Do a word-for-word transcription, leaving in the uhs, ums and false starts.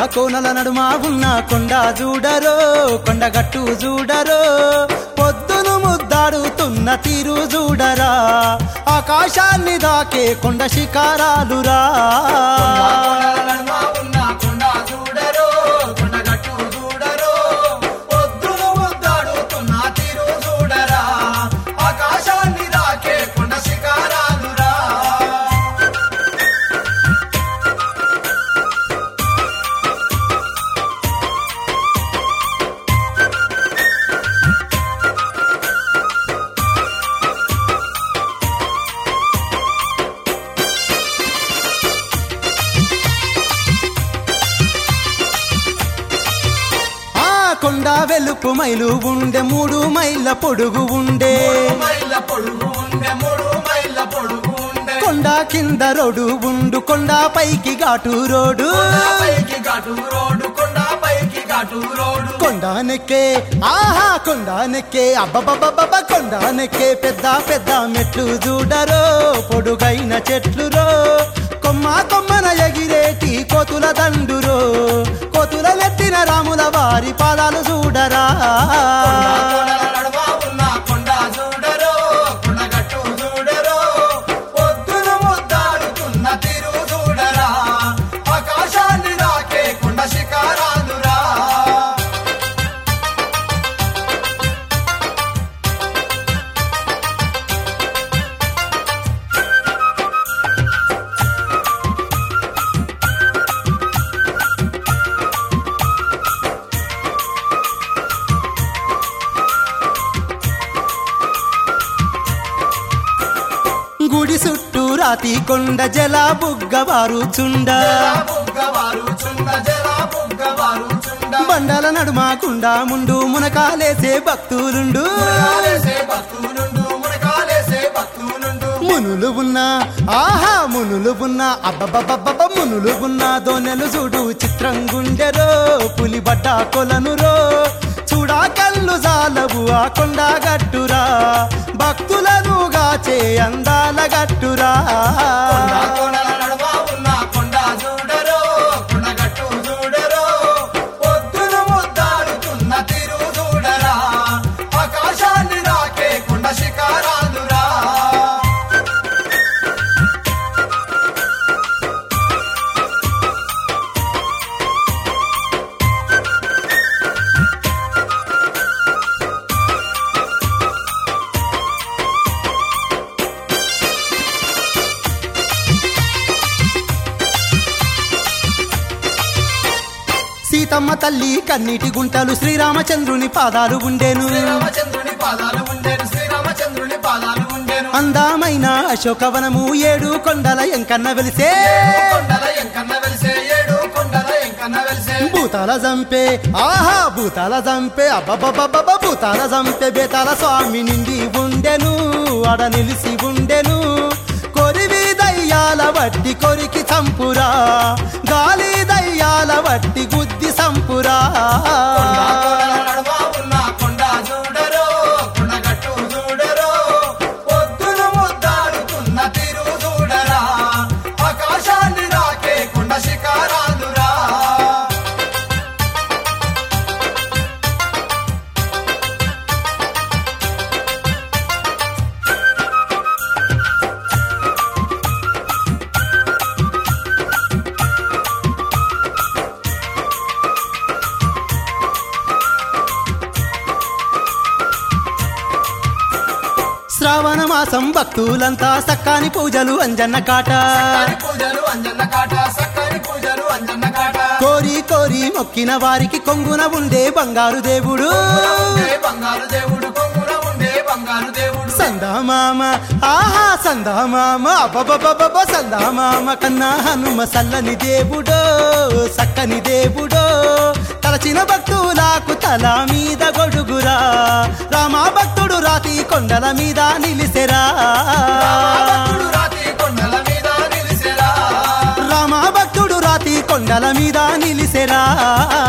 కోనల నడుమ ఉన్న కొండ చూడరో కొండగట్టు చూడరో పొద్దును ముద్దాడుతున్న తీరు చూడరా ఆకాశాన్ని దాకే కొండ శిఖరాలురా కొండ వెలుపు మైలు ఉండే మూడు మైళ్ళ పొడుగు ఉండే కొండ కింద రోడ్డు ఉండు కొండ పైకి ఘాటు రోడ్డు కొండ నెక్కే ఆహా కొండ నెక్కే అబ్బబ్బబ్బబ్బ కొండ నెక్కే పెద్ద పెద్ద మెట్లు చూడరో పొడుగైన చెట్లురో కొమ్మ కొమ్మన ఎగిరేటి కోతుల దండురో కోతుల నెట్టిన రాముల వారి పాదాలు చూడరా గుడి చుట్టూ రాతి కొండ జల బుగ్గవారు చుండ బండల నడుమ కుండ ముండు మునకాలేసే భక్తులుండు మునులు ఉన్నా ఆహా మునులు ఉన్నా అబ్బబ్బబ్బబ్బ మునులు ఉన్నా దోనెలు చూడు చిత్రం గుండెరో పులి బట్ట కొలనురో చూడా కళ్ళు జాలవు ఆ కొండ గట్టురా భక్తులను గాచే అందాల గట్టురా సీతమ్మ తల్లి కన్నీటి గుంటలు శ్రీరామచంద్రుని పాదాలు ఉండేను అందమైన అశోకవనము ఏడు కొండల ఎంకన్న వెలిసే భూతాల జంపే ఆహా భూతాల జంపే అబ్బబ్బబ్బబ్బ భూతాల జంపే బేతాల స్వామి నిండి ఉండెను అడ నిలిసి ఉండెను కొరివి దయ్యాల వట్టి కొరికి చంపురా గాలి దయ్యాల వట్టి గుద్ది సంపురా శ్రావణ మాసం భక్తులంతా సక్కాని పూజలు అంజన్న కాట కోరి కోరి మొక్కిన వారికి కొంగున ఉండే బంగారు దేవుడు సందామామ ఆహా సందామామ అబ్బబ్బబ్బ సందామామ కన్నా హనుమ సల్లని దేవుడో సక్కని దేవుడో తలచిన భక్తులకు తల మీద గొడుగురా రామ భక్తుడు రాతి కొండల మీద నిలిసెరా రామ భక్తుడు రాతి కొండల మీద నిలిసెరా